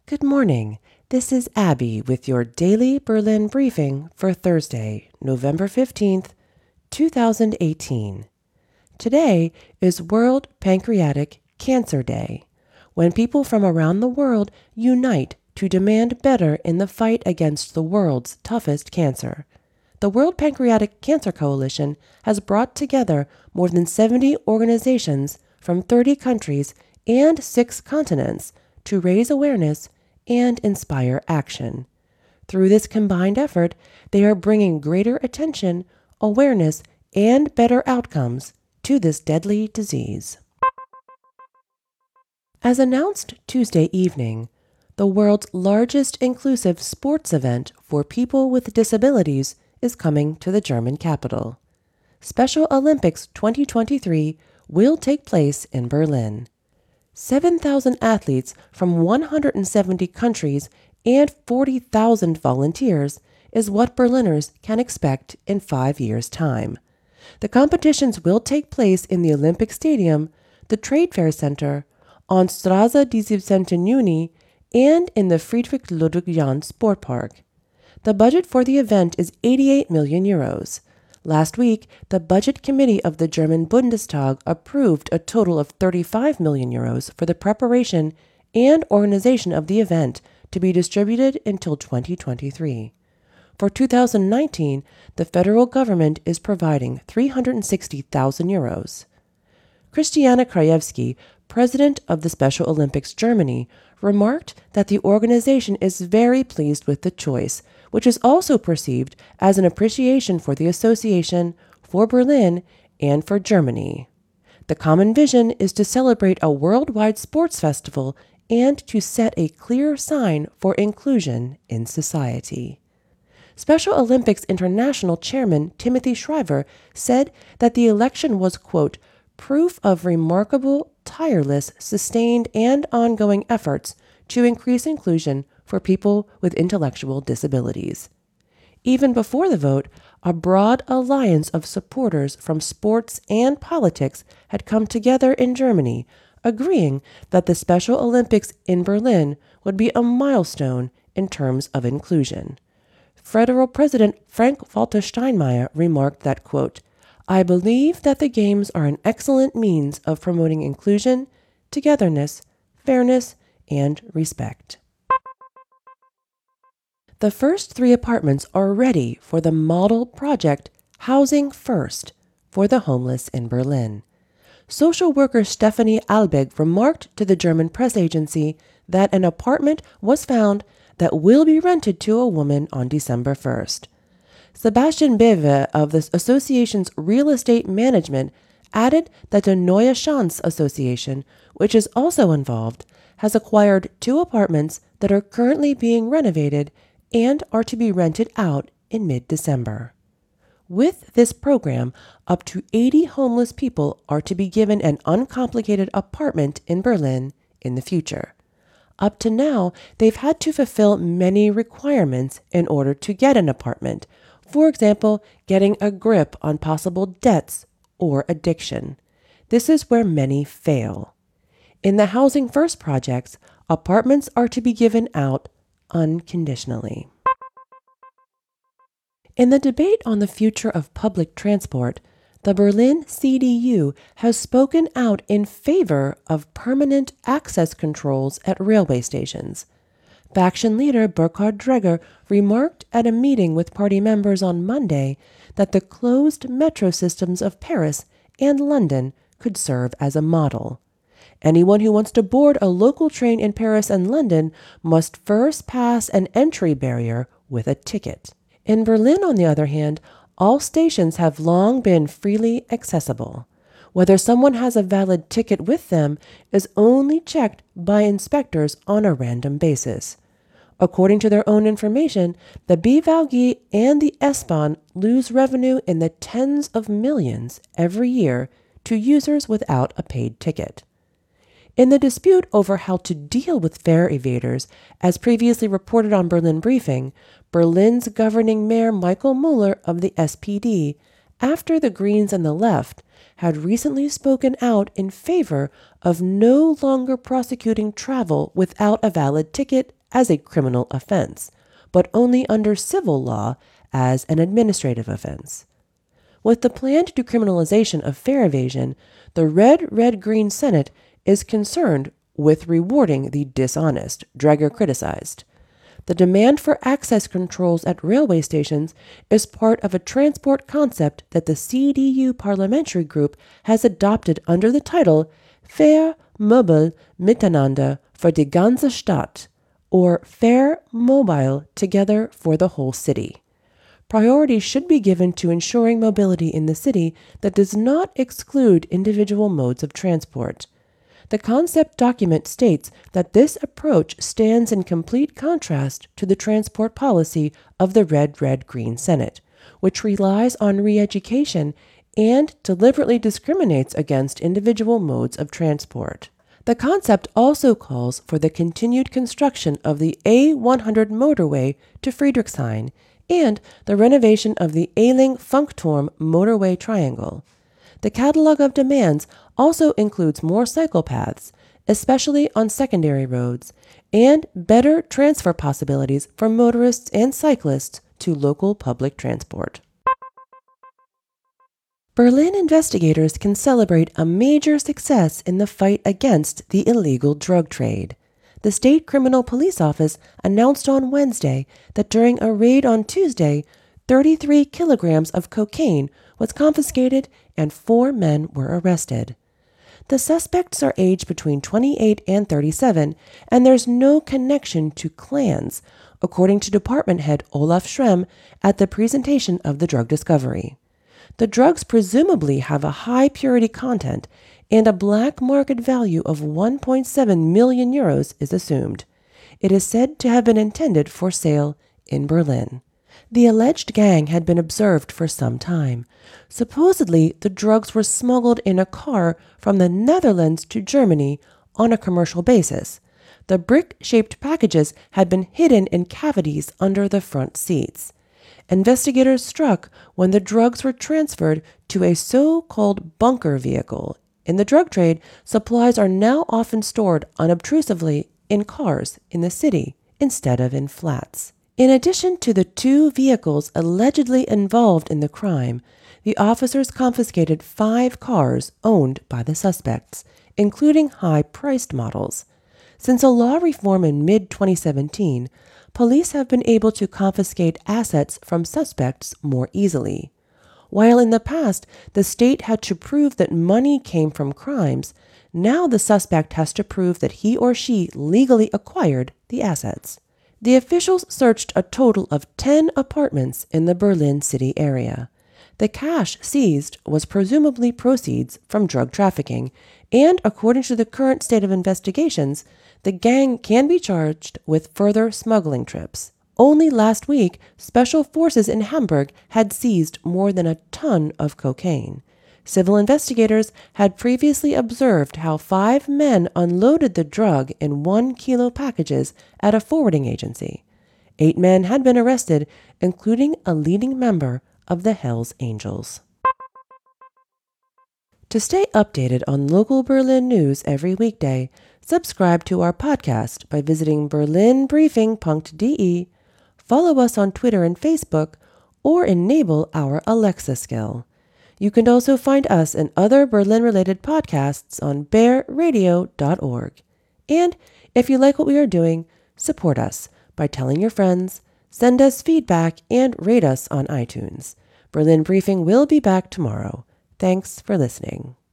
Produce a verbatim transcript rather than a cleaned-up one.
Good morning. This is Abby with your daily Berlin briefing for Thursday, November fifteenth, two thousand eighteen. Today is World Pancreatic Cancer Day, when people from around the world unite to demand better in the fight against the world's toughest cancer. The World Pancreatic Cancer Coalition has brought together more than seventy organizations from thirty countries and six continents to raise awareness and inspire action. Through this combined effort, they are bringing greater attention, awareness, and better outcomes to this deadly disease. As announced Tuesday evening, the world's largest inclusive sports event for people with disabilities is coming to the German capital. Special Olympics twenty twenty-three will take place in Berlin. seven thousand athletes from one hundred seventy countries and forty thousand volunteers is what Berliners can expect in five years' time. The competitions will take place in the Olympic Stadium, the Trade Fair Center, on Straße des siebzehnten Juni, and in the Friedrich Ludwig Jahn Sport Park. The budget for the event is eighty-eight million euros. Last week, the Budget Committee of the German Bundestag approved a total of thirty-five million euros for the preparation and organization of the event to be distributed until twenty twenty-three. For two thousand nineteen, the federal government is providing three hundred sixty thousand euros. Christiana Krajewski, president of the Special Olympics Germany, remarked that the organization is very pleased with the choice, which is also perceived as an appreciation for the association, for Berlin, and for Germany. The common vision is to celebrate a worldwide sports festival and to set a clear sign for inclusion in society. Special Olympics International Chairman Timothy Shriver said that the election was, quote, proof of remarkable, tireless, sustained, and ongoing efforts to increase inclusion for people with intellectual disabilities. Even before the vote, a broad alliance of supporters from sports and politics had come together in Germany, agreeing that the Special Olympics in Berlin would be a milestone in terms of inclusion. Federal President Frank-Walter Steinmeier remarked that, quote, I believe that the Games are an excellent means of promoting inclusion, togetherness, fairness, and respect. The first three apartments are ready for the model project Housing First for the homeless in Berlin. Social worker Stephanie Albig remarked to the German press agency that an apartment was found that will be rented to a woman on December first. Sebastian Bewe of the association's real estate management added that the Neue Chance Association, which is also involved, has acquired two apartments that are currently being renovated and are to be rented out in mid-December. With this program, up to eighty homeless people are to be given an uncomplicated apartment in Berlin in the future. Up to now, they've had to fulfill many requirements in order to get an apartment. For example, getting a grip on possible debts or addiction. This is where many fail. In the Housing First projects, apartments are to be given out unconditionally. In the debate on the future of public transport, the Berlin C D U has spoken out in favor of permanent access controls at railway stations. Faction leader Burkhard Dreger remarked at a meeting with party members on Monday that the closed metro systems of Paris and London could serve as a model. Anyone who wants to board a local train in Paris and London must first pass an entry barrier with a ticket. In Berlin, on the other hand, all stations have long been freely accessible. Whether someone has a valid ticket with them is only checked by inspectors on a random basis. According to their own information, the B V G and the S-Bahn lose revenue in the tens of millions every year to users without a paid ticket. In the dispute over how to deal with fare evaders, as previously reported on Berlin Briefing, Berlin's governing mayor Michael Müller of the S P D, after the Greens and the left, had recently spoken out in favor of no longer prosecuting travel without a valid ticket as a criminal offense, but only under civil law as an administrative offense. With the planned decriminalization of fare evasion, the Red Red Green Senate is concerned with rewarding the dishonest, Dreger criticized. The demand for access controls at railway stations is part of a transport concept that the C D U parliamentary group has adopted under the title Fair Mobile Miteinander für die ganze Stadt, or Fair Mobile Together for the Whole City. Priority should be given to ensuring mobility in the city that does not exclude individual modes of transport. The concept document states that this approach stands in complete contrast to the transport policy of the Red Red Green Senate, which relies on re-education and deliberately discriminates against individual modes of transport. The concept also calls for the continued construction of the A one hundred motorway to Friedrichshain and the renovation of the Ehling-Funkturm motorway triangle. The catalog of demands also includes more cycle paths, especially on secondary roads, and better transfer possibilities for motorists and cyclists to local public transport. Berlin investigators can celebrate a major success in the fight against the illegal drug trade. The State Criminal Police Office announced on Wednesday that during a raid on Tuesday, thirty-three kilograms of cocaine was confiscated and four men were arrested. The suspects are aged between twenty-eight and thirty-seven, and there's no connection to clans, according to Department Head Olaf Schrem at the presentation of the drug discovery. The drugs presumably have a high purity content, and a black market value of one point seven million euros is assumed. It is said to have been intended for sale in Berlin. The alleged gang had been observed for some time. Supposedly, the drugs were smuggled in a car from the Netherlands to Germany on a commercial basis. The brick-shaped packages had been hidden in cavities under the front seats. Investigators struck when the drugs were transferred to a so-called bunker vehicle. In the drug trade, supplies are now often stored unobtrusively in cars in the city instead of in flats. In addition to the two vehicles allegedly involved in the crime, the officers confiscated five cars owned by the suspects, including high-priced models. Since a law reform in mid twenty seventeen, police have been able to confiscate assets from suspects more easily. While in the past the state had to prove that money came from crimes, now the suspect has to prove that he or she legally acquired the assets. The officials searched a total of ten apartments in the Berlin city area. The cash seized was presumably proceeds from drug trafficking, and according to the current state of investigations, the gang can be charged with further smuggling trips. Only last week, special forces in Hamburg had seized more than a ton of cocaine. Civil investigators had previously observed how five men unloaded the drug in one-kilo packages at a forwarding agency. Eight men had been arrested, including a leading member of the Hells Angels. To stay updated on local Berlin news every weekday, subscribe to our podcast by visiting berlin briefing dot d e, follow us on Twitter and Facebook, or enable our Alexa skill. You can also find us and other Berlin-related podcasts on bear radio dot org. And if you like what we are doing, support us by telling your friends, send us feedback, and rate us on iTunes. Berlin Briefing will be back tomorrow. Thanks for listening.